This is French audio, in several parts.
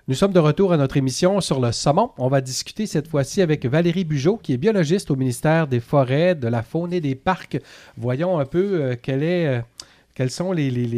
Nous sommes de retour à notre émission sur le saumon. On va discuter cette fois-ci avec Valérie Bugeaud, qui est biologiste au ministère des Forêts, de la Faune et des Parcs. Voyons un peu quelles sont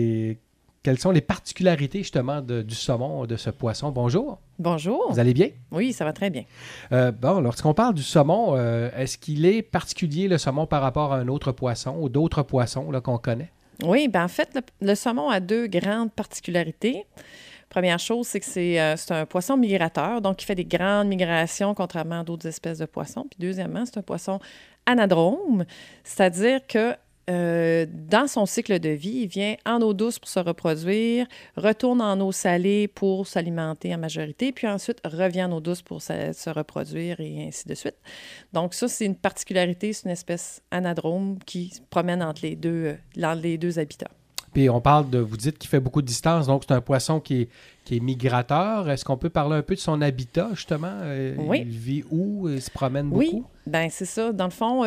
les particularités justement du saumon, de ce poisson. Bonjour. Bonjour. Vous allez bien? Oui, ça va très bien. Lorsqu'on parle du saumon, est-ce qu'il est particulier le saumon par rapport à un autre poisson ou d'autres poissons là, qu'on connaît? Oui, bien en fait, le saumon a deux grandes particularités. Première chose, c'est que c'est un poisson migrateur, donc il fait des grandes migrations contrairement à d'autres espèces de poissons. Puis deuxièmement, c'est un poisson anadrome, c'est-à-dire que dans son cycle de vie, il vient en eau douce pour se reproduire, retourne en eau salée pour s'alimenter en majorité, puis ensuite revient en eau douce pour se reproduire et ainsi de suite. Donc ça, c'est une particularité, c'est une espèce anadrome qui se promène entre les deux habitats. Puis on parle vous dites qu'il fait beaucoup de distance, donc c'est un poisson qui est migrateur. Est-ce qu'on peut parler un peu de son habitat, justement? Oui. Il vit où? Il se promène beaucoup? Oui, bien c'est ça. Dans le fond,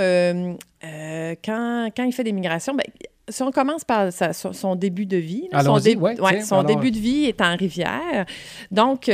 quand il fait des migrations, bien, si on commence par son début de vie, là, son début de vie est en rivière. Donc,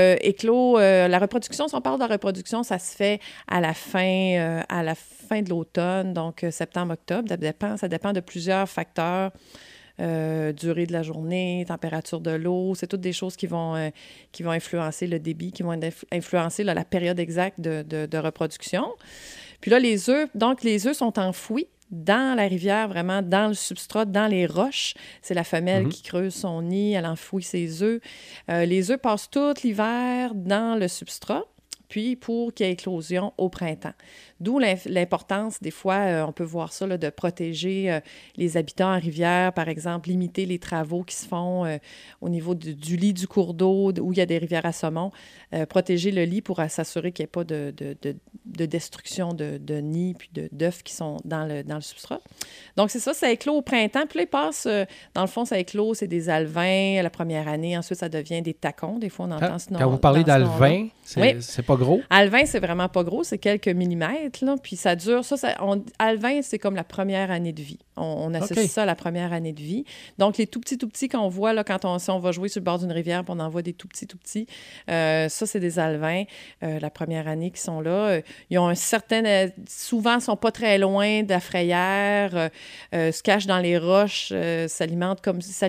la reproduction, si on parle de reproduction, ça se fait à la fin de l'automne, donc septembre-octobre. Ça dépend de plusieurs facteurs. Durée de la journée, température de l'eau, c'est toutes des choses qui vont influencer le débit, qui vont influencer la période exacte de reproduction. Puis là, les œufs sont enfouis dans la rivière, vraiment dans le substrat, dans les roches. C'est la femelle qui creuse son nid, elle enfouit ses œufs. Les œufs passent tout l'hiver dans le substrat, puis pour qu'il y ait éclosion au printemps. D'où l'importance, des fois, on peut voir ça, là, de protéger les habitants en rivière, par exemple, limiter les travaux qui se font au niveau du lit du cours d'eau, où il y a des rivières à saumon, protéger le lit pour s'assurer qu'il n'y ait pas de destruction de nids puis d'œufs qui sont dans le substrat. Donc, c'est ça éclot au printemps. Puis là, il passe, dans le fond, ça éclot, c'est des alevins la première année. Ensuite, ça devient des tacons. Des fois, on entend ce nom. Quand vous parlez d'alevins, c'est pas gros? Alevin, c'est vraiment pas gros. C'est quelques millimètres. Là, puis ça dure, alevin, c'est comme la première année de vie. On associe ça à la première année de vie. Donc, les tout petits qu'on voit là, si on va jouer sur le bord d'une rivière, puis on en voit des tout petits, ça, c'est des alevins, la première année qui sont là. Ils ont souvent, ils ne sont pas très loin de la frayère, se cachent dans les roches, s'alimentent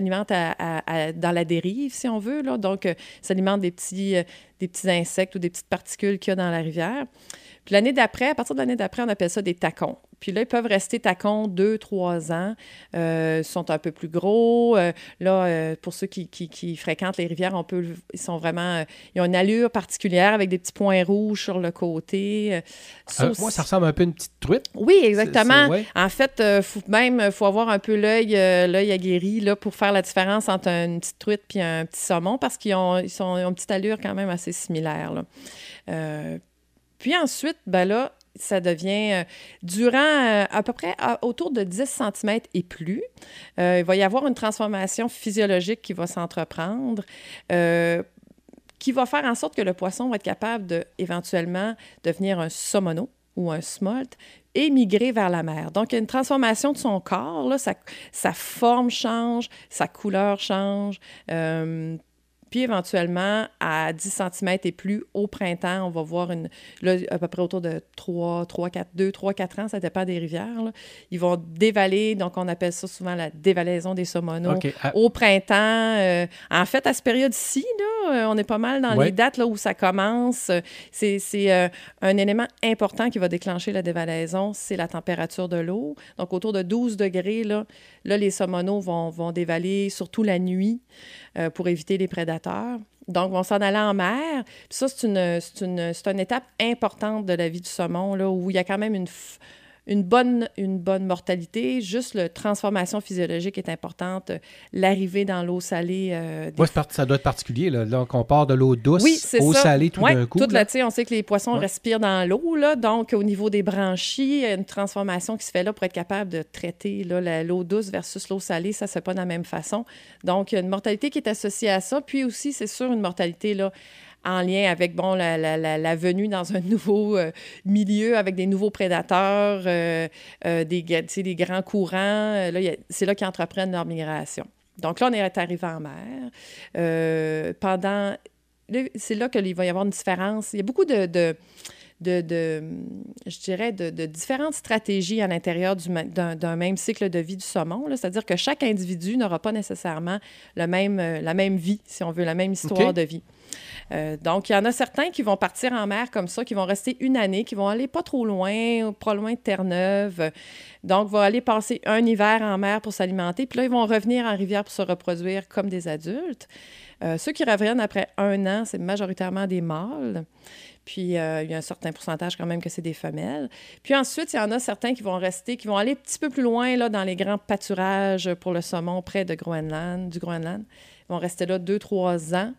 dans la dérive, si on veut. Là. Donc, s'alimentent des petits insectes ou des petites particules qu'il y a dans la rivière. Puis à partir de l'année d'après, on appelle ça des tacons. Puis là, ils peuvent rester tacons 2-3 ans. Ils sont un peu plus gros. Pour ceux qui fréquentent les rivières, ils ont une allure particulière avec des petits points rouges sur le côté. Ça ressemble un peu à une petite truite. Oui, exactement. En fait, faut avoir un peu l'œil aguerri là, pour faire la différence entre une petite truite et un petit saumon parce qu'ils ont une petite allure quand même assez similaire. Là. Puis ensuite, ça devient, durant à peu près autour de 10 cm et plus, il va y avoir une transformation physiologique qui va s'entreprendre, qui va faire en sorte que le poisson va être capable éventuellement devenir un saumono ou un smolt et migrer vers la mer. Donc, il y a une transformation de son corps, là, sa forme change, sa couleur change. Puis éventuellement, à 10 cm et plus, au printemps, on va voir à peu près autour de 2-3-4 ans, ça dépend des rivières. Là. Ils vont dévaler, donc on appelle ça souvent la dévalaison des saumonaux. Au printemps, en fait, à cette période-ci, là, on est pas mal dans les dates là, où ça commence. C'est un élément important qui va déclencher la dévalaison, c'est la température de l'eau. Donc, autour de 12 degrés, là les saumonaux vont dévaler, surtout la nuit, pour éviter les prédateurs. Donc, vont s'en aller en mer. Puis ça, c'est une étape importante de la vie du saumon, là, où il y a quand même une bonne mortalité. Juste la transformation physiologique est importante. L'arrivée dans l'eau salée... ça doit être particulier. Là. Donc, on part de l'eau douce, eau salée tout d'un coup. On sait que les poissons respirent dans l'eau. Là, donc, au niveau des branchies, il y a une transformation qui se fait là pour être capable de traiter là, l'eau douce versus l'eau salée. Ça ne se fait pas de la même façon. Donc, il y a une mortalité qui est associée à ça. Puis aussi, c'est sûr, une mortalité là, en lien avec la venue dans un nouveau milieu avec des nouveaux prédateurs, des grands courants. C'est là qu'ils entreprennent leur migration. Donc là, on est arrivé en mer. Pendant c'est là qu'il va y avoir une différence. Il y a beaucoup je dirais, de différentes stratégies à l'intérieur d'un même cycle de vie du saumon. Là. C'est-à-dire que chaque individu n'aura pas nécessairement la même vie, si on veut, la même histoire de vie. Donc, il y en a certains qui vont partir en mer comme ça, qui vont rester une année, qui vont aller pas trop loin de Terre-Neuve. Donc, vont aller passer un hiver en mer pour s'alimenter. Puis là, ils vont revenir en rivière pour se reproduire comme des adultes. Ceux qui reviennent après 1 an, c'est majoritairement des mâles. Puis, il y a un certain pourcentage quand même que c'est des femelles. Puis ensuite, il y en a certains qui vont rester, qui vont aller un petit peu plus loin là, dans les grands pâturages pour le saumon près du Groenland. Ils vont rester là 2-3 ans.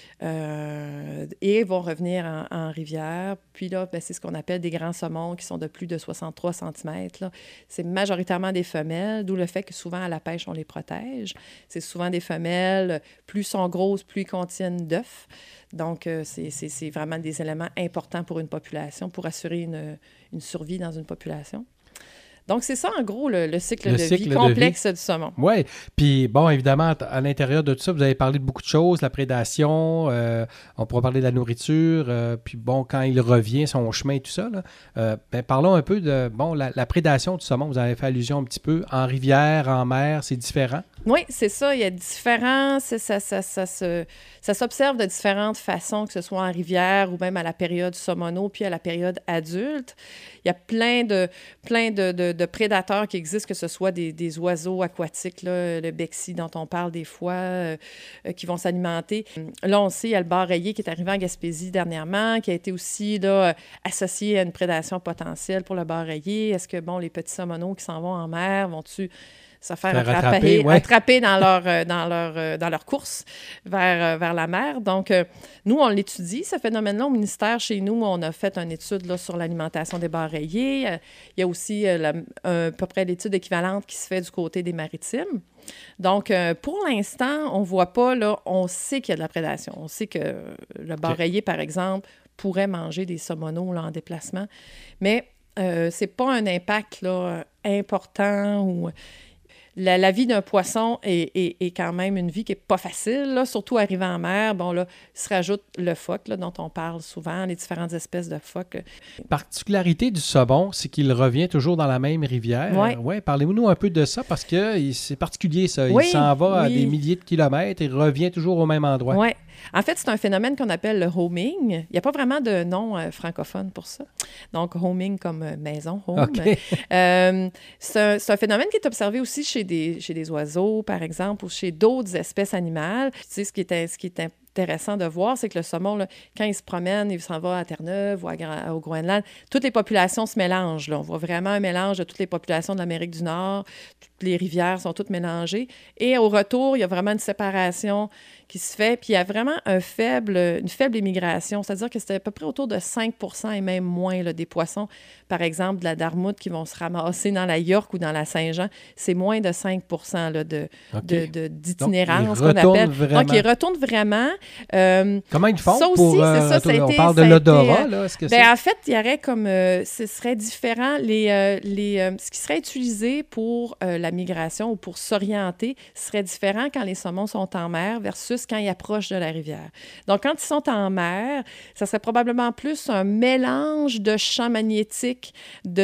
Et vont revenir en rivière. Puis là, c'est ce qu'on appelle des grands saumons qui sont de plus de 63 cm. Là. C'est majoritairement des femelles, d'où le fait que souvent à la pêche, on les protège. C'est souvent des femelles. Plus sont grosses, plus ils contiennent d'œufs. Donc, c'est vraiment des éléments importants pour une population, pour assurer une survie dans une population. Donc, c'est ça, en gros, le cycle de vie complexe du saumon. Oui. Puis, bon, évidemment, à l'intérieur de tout ça, vous avez parlé de beaucoup de choses, la prédation, on pourra parler de la nourriture, puis, bon, quand il revient, son chemin et tout ça, là, parlons un peu de, bon, la prédation du saumon. Vous avez fait allusion un petit peu. En rivière, en mer, c'est différent? Oui, c'est ça. Il y a différents... Ça s'observe de différentes façons, que ce soit en rivière ou même à la période saumono, puis à la période adulte. Il y a plein de prédateurs qui existent, que ce soit des oiseaux aquatiques, là, le bexy dont on parle des fois, qui vont s'alimenter. Là, on sait, il y a le bar rayé qui est arrivé en Gaspésie dernièrement, qui a été aussi là, associé à une prédation potentielle pour le bar rayé. Est-ce que, bon, les petits saumonos qui s'en vont en mer vont-tu se faire attraper dans leur course vers la mer. Donc, nous, on l'étudie, ce phénomène-là, au ministère. Chez nous, on a fait une étude là, sur l'alimentation des bars rayés. Il y a aussi à peu près l'étude équivalente qui se fait du côté des maritimes. Donc, pour l'instant, on ne voit pas, là, on sait qu'il y a de la prédation. On sait que le bar rayé, par exemple, pourrait manger des saumonos là, en déplacement. Mais ce n'est pas un impact là, important ou... La vie d'un poisson est quand même une vie qui n'est pas facile, là, surtout arrivé en mer. Bon, là, il se rajoute le phoque, là, dont on parle souvent, les différentes espèces de phoques. Particularité du saumon, c'est qu'il revient toujours dans la même rivière. Oui. Ouais, parlez-nous un peu de ça, parce que c'est particulier, ça. Il s'en va à des milliers de kilomètres et revient toujours au même endroit. Oui. En fait, c'est un phénomène qu'on appelle le homing. Il n'y a pas vraiment de nom francophone pour ça. Donc, homing comme maison, home. Okay. C'est un phénomène qui est observé aussi chez des oiseaux, par exemple, ou chez d'autres espèces animales. Tu sais, ce qui est intéressant de voir, c'est que le saumon, là, quand il se promène, il s'en va à Terre-Neuve ou au Groenland, toutes les populations se mélangent. Là. On voit vraiment un mélange de toutes les populations de l'Amérique du Nord. Toutes les rivières sont toutes mélangées. Et au retour, il y a vraiment une séparation qui se fait. Puis il y a vraiment une faible immigration. C'est-à-dire que c'était à peu près autour de 5 % et même moins là, des poissons, par exemple, de la darmoute qui vont se ramasser dans la York ou dans la Saint-Jean. C'est moins de 5 % là, d'itinérance qu'on appelle. Vraiment. Donc, ils retournent vraiment. Comment ils font ça aussi, pour... on parle de l'odorat, là? Est-ce que en fait, il y aurait comme... ce serait différent. Ce qui serait utilisé pour la migration ou pour s'orienter serait différent quand les saumons sont en mer versus quand ils approchent de la rivière. Donc, quand ils sont en mer, ça serait probablement plus un mélange de champs magnétiques,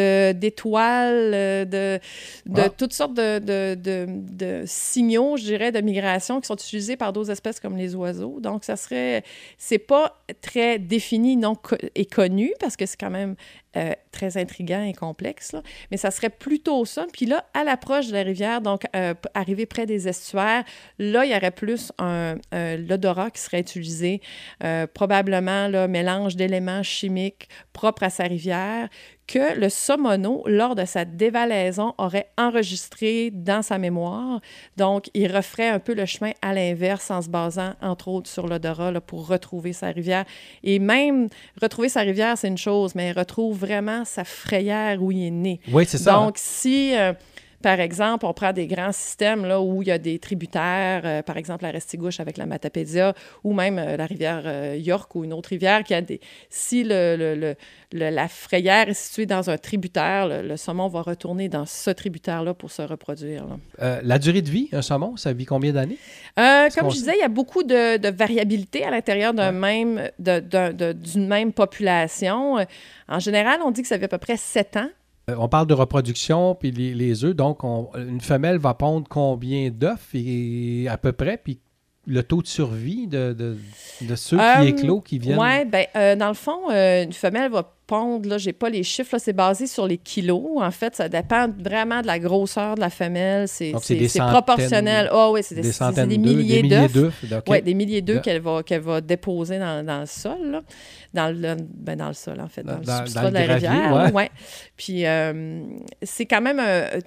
d'étoiles, de toutes sortes de signaux, je dirais, de migration qui sont utilisés par d'autres espèces comme les oiseaux. Donc, c'est pas très défini et connu parce que c'est quand même très intriguant et complexe, là. Mais ça serait plutôt ça. Puis là, à l'approche de la rivière, donc arrivé près des estuaires, là, il y aurait plus l'odorat qui serait utilisé, probablement là, mélange d'éléments chimiques propres à sa rivière, que le saumono, lors de sa dévalaison, aurait enregistré dans sa mémoire. Donc, il referait un peu le chemin à l'inverse en se basant, entre autres, sur l'odorat là, pour retrouver sa rivière. Et même, retrouver sa rivière, c'est une chose, mais il retrouve vraiment sa frayère où il est né. Oui, c'est ça. Donc, si... Par exemple, on prend des grands systèmes là, où il y a des tributaires, par exemple la Restigouche avec la Matapédia, ou même la rivière York ou une autre rivière qui a des... Si la frayère est située dans un tributaire, le saumon va retourner dans ce tributaire-là pour se reproduire. La durée de vie, un saumon, ça vit combien d'années? Comme je disais, il y a beaucoup de variabilité à l'intérieur d'une même population. En général, on dit que ça fait à peu près 7 ans. On parle de reproduction, puis les œufs. Donc, une femelle va pondre combien d'œufs à peu près? Puis le taux de survie de ceux qui éclosent, qui viennent? Oui, dans le fond, une femelle va pondre, là, je n'ai pas les chiffres, là, c'est basé sur les kilos. En fait, ça dépend vraiment de la grosseur de la femelle. C'est proportionnel. Ah oui, c'est des milliers d'œufs. Oui, des milliers d'œufs qu'elle va déposer dans le sol, là. Dans le sol, en fait, dans le substrat de la rivière. Ouais. Puis, c'est quand même,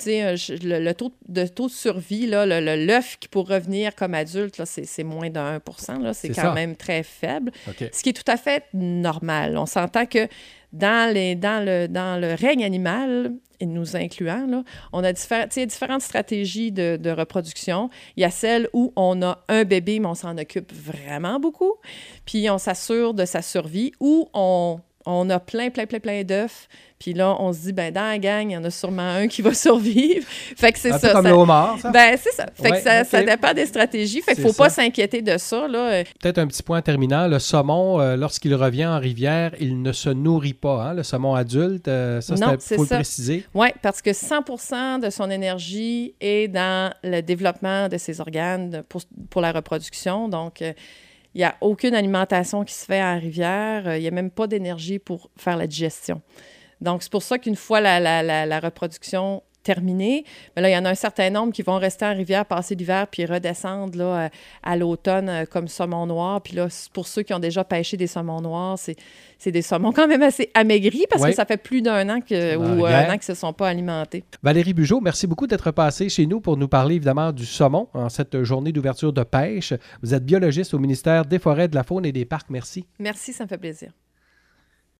le taux de survie, là, l'œuf qui pour revenir comme adulte, là, c'est moins de 1%. Là, c'est quand même très faible. Okay. Ce qui est tout à fait normal. On s'entend que dans le règne animal, et nous incluant, là, on a différentes stratégies de reproduction. Il y a celle où on a un bébé, mais on s'en occupe vraiment beaucoup. Puis on s'assure de sa survie, où on a plein d'œufs. Puis là, on se dit, dans la gang, il y en a sûrement un qui va survivre. Fait que c'est ça. Comme le homard, ça? C'est ça. Fait que ça dépend des stratégies. Fait qu'il ne faut pas s'inquiéter de ça, là. Peut-être un petit point terminant. Le saumon, lorsqu'il revient en rivière, il ne se nourrit pas. Hein? Le saumon adulte, il faut le préciser. Oui, parce que 100% de son énergie est dans le développement de ses organes pour la reproduction. Donc, il n'y a aucune alimentation qui se fait en rivière. Il n'y a même pas d'énergie pour faire la digestion. Donc, c'est pour ça qu'une fois la reproduction terminée, mais là, il y en a un certain nombre qui vont rester en rivière, passer l'hiver, puis redescendre là, à l'automne comme saumon noir. Puis là, pour ceux qui ont déjà pêché des saumons noirs, c'est des saumons quand même assez amaigris parce que ça fait plus d'un an ou un an qu'ils ne se sont pas alimentés. Valérie Bugeaud, merci beaucoup d'être passée chez nous pour nous parler évidemment du saumon en cette journée d'ouverture de pêche. Vous êtes biologiste au ministère des Forêts, de la Faune et des Parcs. Merci. Merci, ça me fait plaisir.